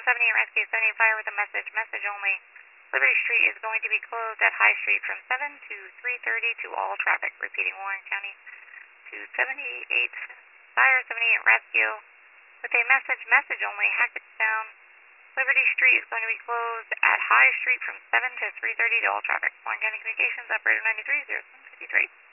70 and Rescue 70 Fire with a message. Message only. Liberty Street is going to be closed at High Street from 7 to 3:30 to all traffic. Repeating, Warren County to 78 Fire 78 Rescue with a message only. Hackettstown. Liberty Street is going to be closed at High Street from 7 to 3:30 to all traffic. Warren County Communications, operator 93, 0753.